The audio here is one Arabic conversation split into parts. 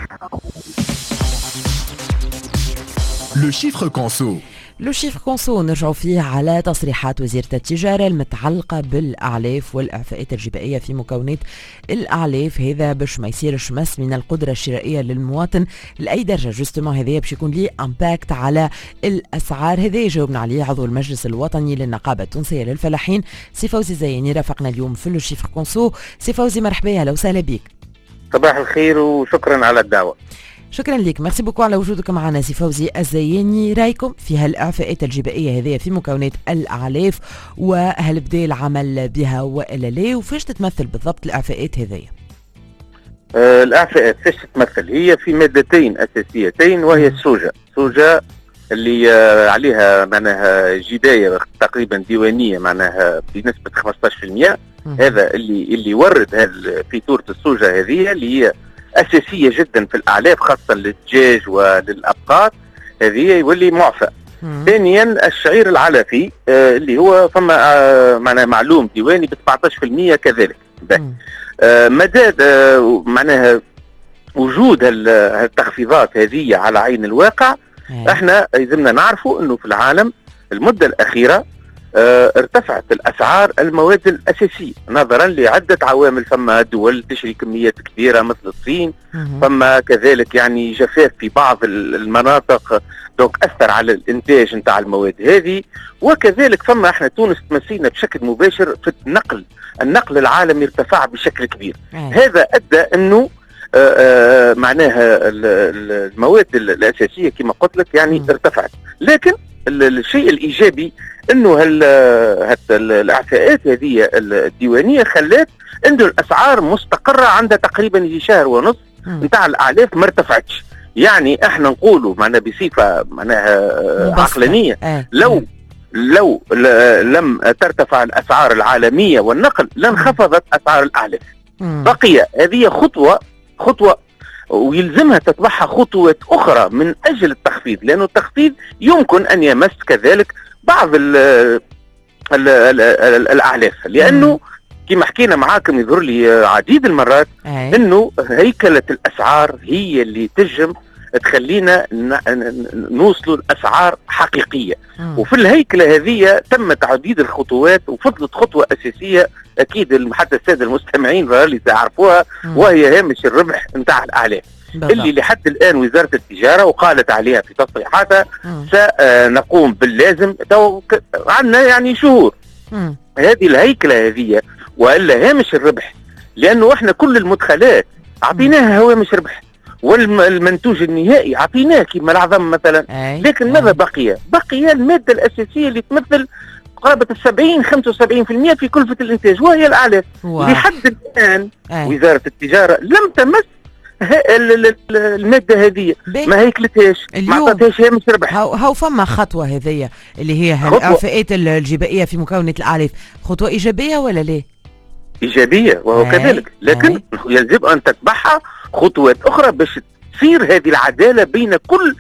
لو شيفر كونسو. لو شيفر كونسو نرجعوا فيه على تصريحات وزيرة التجارة المتعلقة بالأعلاف والإعفاءات الجبائية في مكونات الأعلاف، هذا باش ما يصيرش مس من القدرة الشرائية للمواطن لأي درجة. جوستومون هذا باش يكون ليه امباكت على الأسعار. هذا يجاوبنا عليه عضو المجلس الوطني للنقابة التونسية للفلاحين سي فوزي الزياني، رافقنا اليوم في لو شيفر كونسو. سي فوزي مرحبا، اهلا وسهلا بك. صباح الخير وشكرا على الدعوة. شكرا لك، ميرسي بوكو على وجودك معنا سي فوزي الزياني. رايكم في هالإعفاءات الجبائية هذه في مكونات الأعلاف، وهل بدا العمل بها وإلا لا، وفاش تتمثل بالضبط الإعفاءات هذه؟ الإعفاءات فاش تتمثل؟ هي في مادتين أساسيتين، وهي السوجة اللي عليها معناها جباية تقريبا ديوانية معناها بنسبة 15%. هذا اللي يورد فاتورة السوجة هذه اللي هي أساسية جدا في الأعلاف خاصة للدجاج وللأبقار، هذه يولي معفى. ثانيا الشعير العلفي اللي هو فما معناها معلوم ديواني ب 17% كذلك. مدى معناها وجود التخفيضات هذه على عين الواقع، احنا يلزمنا نعرفوا انه في العالم المدة الأخيرة ارتفعت الأسعار المواد الأساسية نظرا لعدة عوامل. فما دول تشري كميات كبيرة مثل الصين، فما كذلك يعني جفاف في بعض المناطق دونك أثر على الإنتاج نتاع المواد هذه، وكذلك فما احنا تونس تمسينا بشكل مباشر في النقل العالمي ارتفع بشكل كبير. هذا أدى أنه معناها المواد الأساسية كما قلت لك يعني ارتفعت. لكن الشيء الإيجابي أنه الإعفاءات هذه الديوانية خلت أنه الأسعار مستقرة عند تقريبا يجي شهر ونص نتاع الأعلاف ما ارتفعتش. يعني احنا نقولوا معنا بصفة معناها عقلانية لو لم ترتفع الأسعار العالمية والنقل لانخفضت أسعار الأعلاف. بقي هذه خطوة ويلزمها تتبعها خطوات أخرى من أجل التخفيض، لأنه التخفيض يمكن أن يمس كذلك بعض الأعلاف، لأنه كما حكينا معاكم يظهر لي عديد المرات أنه هيكلة الأسعار هي اللي تجم تخلينا نوصلوا لأسعار حقيقية. وفي الهيكلة هذه تم تعديد الخطوات، وفضلت خطوة أساسية أكيد حتى السادة المستمعين اللي تعرفوها، وهي هامش الربح نتاع الأعلاف اللي لحد الآن وزارة التجارة وقالت عليها في تصريحاتها سنقوم باللازم. عندنا يعني شهور هذه الهيكلة هذه وإلا هامش الربح، لأنه إحنا كل المدخلات أعطيناها هوامش ربح، والمنتوج النهائي أعطيناه كما العظم مثلا. لكن ماذا بقي المادة الأساسية اللي تمثل قرابة 70-75% في كلفة الإنتاج، وهي الأعلاف. لحد الآن وزارة التجارة لم تمس المادة هذه، ما هيكلتهاش، ما عطتهاش هامش ربح. هاو فما خطوة هذية اللي هي الإعفاءات الجبائية في مكونة الأعلاف، خطوة إيجابية ولا لا؟ إيجابية وهو كذلك، لكن يجب أن تتبعها خطوات أخرى باش تصير هذه العدالة بين كل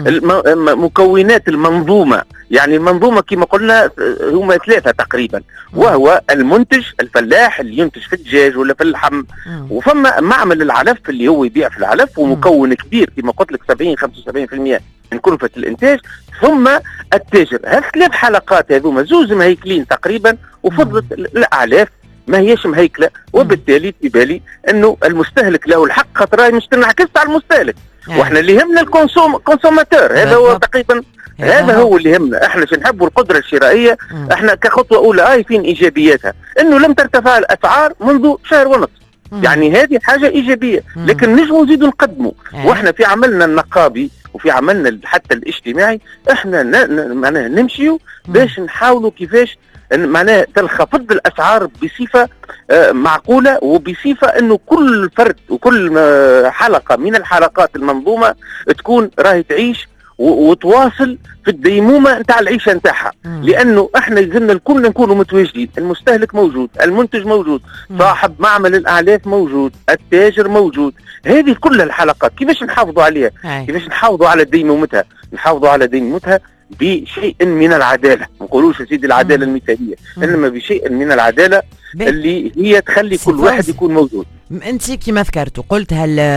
مكونات المنظومة. يعني المنظومة كما قلنا هما 3 تقريبا، وهو المنتج الفلاح اللي ينتج في الدجاج ولا في اللحم، وفما معمل العلف اللي هو يبيع في العلف ومكون كبير كما قلت لك 70-75% من كلفة الإنتاج، ثم التاجر. هالثلاث حلقات هذوما زوز مهيكلين تقريبا، وفضلت الأعلاف ما هيش مهيكلة، وبالتالي تبالي انه المستهلك له الحق، خاطر مش تنعكس على المستهلك. واحنا اللي يهمنا الكونسوماتور، هذا هو تقريبا هذا هو اللي يهمنا. احنا نحبوا القدرة الشرائية. احنا كخطوة اولى فين ايجابياتها؟ انه لم ترتفع الاسعار منذ شهر ونصف، يعني هذه حاجة ايجابية. لكن نجموا نزيدوا نقدموا، واحنا في عملنا النقابي وفي عملنا حتى الاجتماعي احنا معناها نمشيوا باش نحاولوا كيفاش معناها تنخفض الأسعار بصفة معقولة، وبصفة أنه كل فرد وكل حلقة من الحلقات المنظومة تكون راهي تعيش وتواصل في الديمومة نتاع العيشة نتاعها. لأنه احنا يلزمنا الكل نكونوا متواجدين، المستهلك موجود، المنتج موجود، صاحب معمل الأعلاف موجود، التاجر موجود. هذه كل الحلقات كيفاش نحافظوا عليها؟ كيفاش نحافظوا على ديمومتها؟ نحافظوا على ديمومتها بشيء من العدالة. ما نقولوش سيدي العدالة المثالية، إنما بشيء من العدالة اللي هي تخلي كل واحد يكون موجود. انت كما ذكرتوا قلت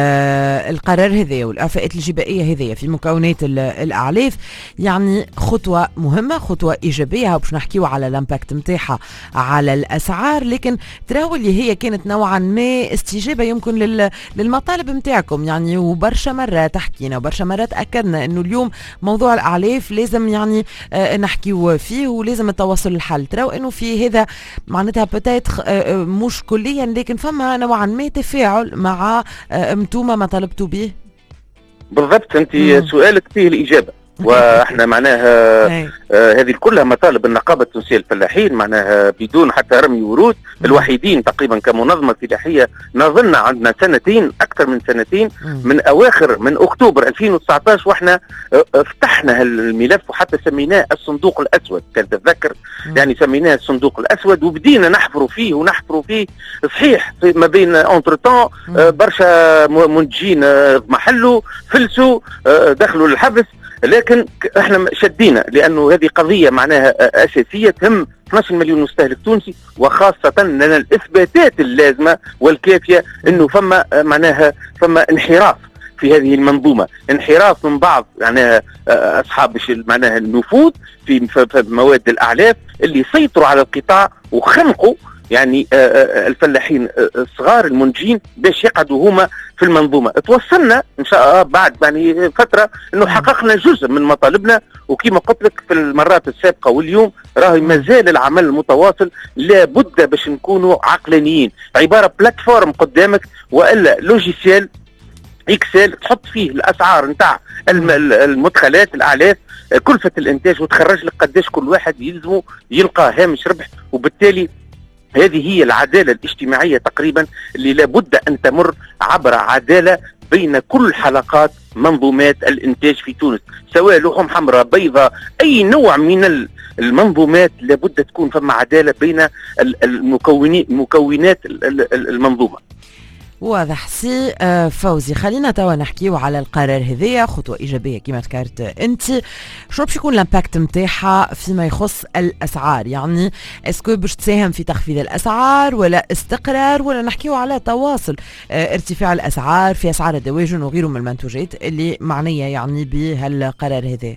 القرار هذا والاعفاءات الجبائيه هذه في مكونات الاعلاف يعني خطوه مهمه، خطوه ايجابيه باش نحكيو على الامباكت نتاعها على الاسعار، لكن تراو اللي هي كانت نوعا ما استجابه يمكن للمطالب نتاعكم يعني، وبرشا مرات حكينا وبرشا مرات اكدنا انه اليوم موضوع الاعلاف لازم يعني نحكيو فيه ولازم التوصل للحل. تراو انه في هذا معناتها بتايت مش كليا لكن فما نوعا ما تفاعل مع انتوما ما طلبتوا به. بالضبط، انت سؤالك فيه الاجابه واحنا معناها هذه كلها مطالب النقابه التونسيه للفلاحين، معناها بدون حتى رمي ورود. الوحيدين تقريبا كمنظمه فلاحيه نظن عندنا سنتين، اكثر من سنتين، من اواخر من اكتوبر 2019 واحنا فتحنا الملف وحتى سميناه الصندوق الاسود، كان تتذكر يعني سميناه الصندوق الاسود، وبدينا نحفروا فيه صحيح ما بين اونتر برشا منتجين محلوا فلسوا دخلوا للحبس، لكن احنا شدينا لانه هذه قضيه معناها اساسيه تهم 12 مليون مستهلك تونسي، وخاصه لنا الاثباتات اللازمه والكافيه انه فما معناها انحراف في هذه المنظومه، انحراف من بعض يعني اصحاب معناها النفوذ في مواد الاعلاف اللي سيطروا على القطاع وخنقوا يعني الفلاحين الصغار المنتجين باش يقعدوا هما في المنظومه. توصلنا ان شاء الله بعد يعني فتره انه حققنا جزء من مطالبنا، وكما قلت لك في المرات السابقه واليوم راهي مازال العمل المتواصل، لابد باش نكونوا عقلانيين. عباره بلاتفورم قدامك والا لوجيسيال اكسل تحط فيه الاسعار نتاع المدخلات الاعلاف، كلفه الانتاج، وتخرج لك قداش كل واحد يلزمه يلقى هامش ربح. وبالتالي هذه هي العدالة الاجتماعية تقريبا اللي لابد أن تمر عبر عدالة بين كل حلقات منظومات الإنتاج في تونس، سواء لحوم حمراء بيضاء أي نوع من المنظومات، لابد تكون فما عدالة بين مكونات المنظومة. واضح. سي فوزي، خلينا توا نحكيو على القرار هذايا، خطوه ايجابيه كما ذكرت انت. شنو باش يكون الامباكت نتاعها فيما يخص الاسعار؟ يعني اسكو باش تساهم في تخفيض الاسعار ولا استقرار، ولا نحكيو على تواصل ارتفاع الاسعار في اسعار الدواجن وغيره من المنتوجات اللي معنيه يعني بهالقرار هذا؟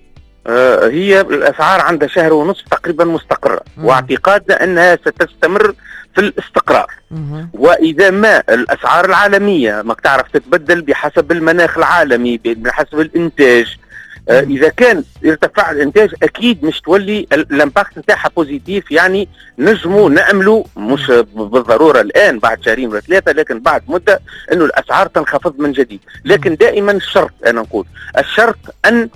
هي الاسعار عندها شهر ونصف تقريبا مستقره، واعتقادنا انها ستستمر في الاستقرار. واذا ما الاسعار العالميه ما تعرف تتبدل بحسب المناخ العالمي بحسب الانتاج، اذا كان ارتفع الانتاج اكيد مش تولي الامباكت نتاعها بوزيتيف، يعني نجموا ناملوا مش بالضروره الان بعد شهرين ولا ثلاثه، لكن بعد مده انه الاسعار تنخفض من جديد. لكن دائما الشرط، انا نقول الشرط ان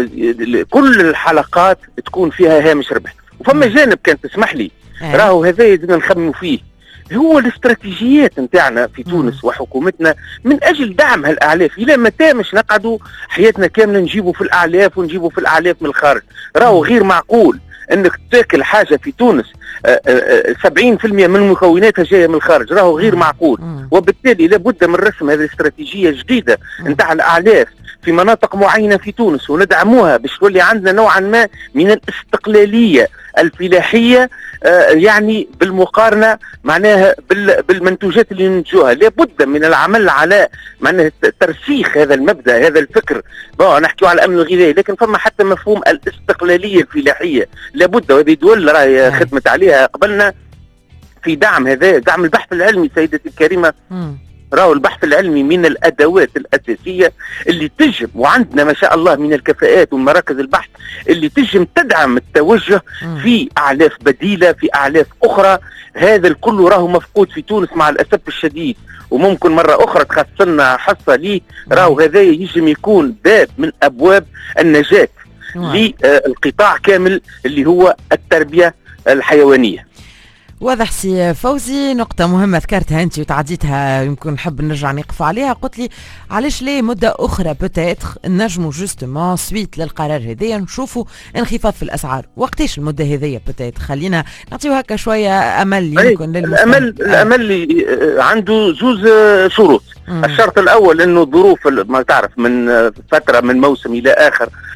كل الحلقات تكون فيها هامش ربح. وفما جانب كان تسمح لي راهو هذا يجب نخمم فيه، هو الاستراتيجيات نتاعنا في تونس وحكومتنا من اجل دعم هالاعلاف. الى متى مش نقعدوا حياتنا كامله نجيبوا في الاعلاف من الخارج؟ راهو غير معقول انك تاكل حاجه في تونس 70% من مكوناتها جايه من الخارج، راهو غير معقول. وبالتالي لابد من رسم هذه الاستراتيجيه جديده نتاع الاعلاف في مناطق معينه في تونس، وندعموها باش تولي عندنا نوعا ما من الاستقلاليه الفلاحيه، يعني بالمقارنه معناها بالمنتوجات اللي ننتجوها. لابد من العمل على معناها ترسيخ هذا المبدا، هذا الفكر. نحكي على الامن الغذائي، لكن فما حتى مفهوم الاستقلاليه الفلاحيه لابد، وهذه دول راهي خدمت عليها قبلنا في دعم هذا، دعم البحث العلمي. سيدتي الكريمه، راهو البحث العلمي من الادوات الاساسيه اللي تجم، وعندنا ما شاء الله من الكفاءات ومراكز البحث اللي تجم تدعم التوجه في اعلاف بديله، في اعلاف اخرى. هذا الكل راهو مفقود في تونس مع الاسف الشديد، وممكن مره اخرى تخص لنا حصه ليه. راهو هذا يجم يكون باب من ابواب النجاه للقطاع كامل اللي هو التربيه الحيوانيه. واضح. سي فوزي، نقطة مهمة ذكرتها أنت وتعديتها، يمكن نحب نرجع نقف عليها. قلت لي علاش ليه مدة أخرى بتاتر نجموا جوستومون سويت للقرار هذايا نشوفوا انخفاض في الأسعار. وقتاش المدة هذيا بتاتر؟ خلينا نعطيو هكا شوية أمل يمكن الأمل عنده زوز شروط. الشرط الأول أنه الظروف ما تعرف من فترة من موسم إلى آخر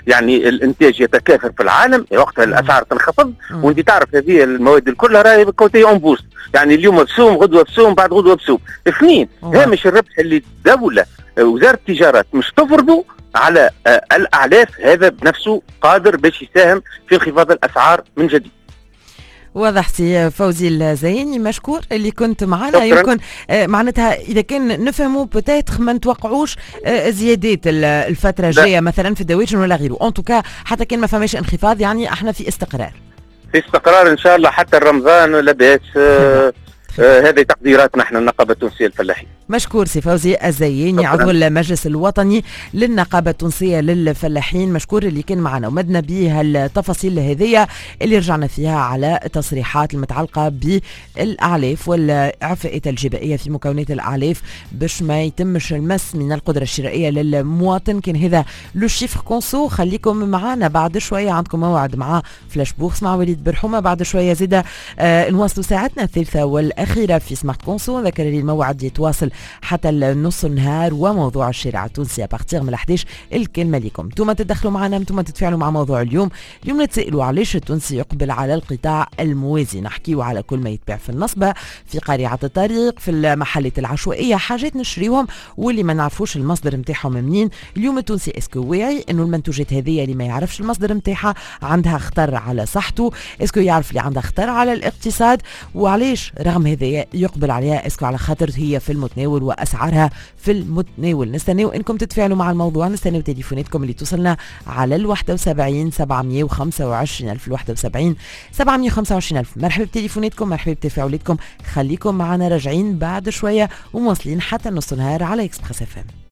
يعني الانتاج يتكاثر في العالم، وقتها الاسعار تنخفض. وانت تعرف هذه المواد كلها راهي كوتي اون بوست، يعني اليوم بسوم غدوه بسوم بعد غدوه بسوم. اثنين، هامش الربح اللي الدوله وزاره التجاره مش تفرضه على الاعلاف هذا بنفسه قادر باش يساهم في انخفاض الاسعار من جديد. واضح سي فوزي الزايني، مشكور اللي كنت معنا. يمكن معناتها اذا كان نفهموا بتاتخ ما نتوقعوش زيادات الفتره الجايه مثلا في الدواجن ولا غيره. ان توكا حتى كان ما فماش انخفاض يعني احنا في استقرار. في استقرار ان شاء الله حتى رمضان لاباس. هذه تقديراتنا احنا النقابه التونسيه للفلاحين. مشكور سي فوزي الزايني عضو المجلس الوطني للنقابه التونسيه للفلاحين، مشكور اللي كان معنا ومدنا به التفاصيل هذه اللي رجعنا فيها على التصريحات المتعلقه بالاعلاف والاعفاءات الجبائيه في مكونات الاعلاف باش ما يتمش المس من القدره الشرائيه للمواطن. كان هذا لو شيفر كونسو. خليكم معنا بعد شويه، عندكم موعد مع فلاش بورس مع وليد برحومه. بعد شويه زيدا نواصلوا ساعتنا الثالثه والأخيرة في سمارت كونسو. ذكر لي الموعد يتواصل حتى النص النهار، وموضوع الشارع التونسي أبارتيغ من 11 الكلمة لكم. انتم تدخلوا معنا، انتم تتفاعلوا مع موضوع اليوم نتسائلوا علاش التونسي يقبل على القطاع الموازي. نحكيوا على كل ما يتباع في النصبة، في قارعة الطريق، في المحلات العشوائية، حاجات نشريهم واللي ما نعرفوش المصدر نتاعهم منين. اليوم التونسي اسكو واعي انه المنتوجات هذه اللي ما يعرفش المصدر نتاعها عندها خطر على صحته؟ اسكو يعرف اللي عندها خطر على الاقتصاد؟ وعلاش رغم هذا يقبل عليها؟ اسكو على خاطر هي في المتناول واسعارها في المتناول؟ نستناو انكم تتفاعلوا مع الموضوع، نستناو تليفوناتكم اللي توصلنا على 71 725 الف 71 725 الف. مرحبا بتليفوناتكم، مرحبا بتفاعلاتكم. خليكم معنا راجعين بعد شويه ومواصلين حتى نص نهار على اكسبريس اف ام.